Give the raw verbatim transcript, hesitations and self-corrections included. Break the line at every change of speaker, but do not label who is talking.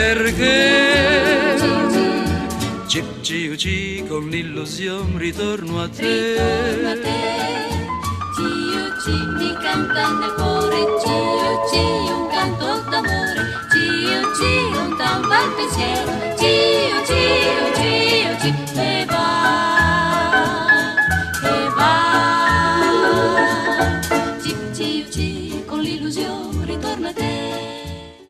perché Gio Gio con l'illusione ritorno a te.
Ritorno a te. Gio Gio mi canta nel cuore, Gio Gio un canto d'amore, Gio Gio un tan bel pensiero, Gio Gio Gio Gio e va.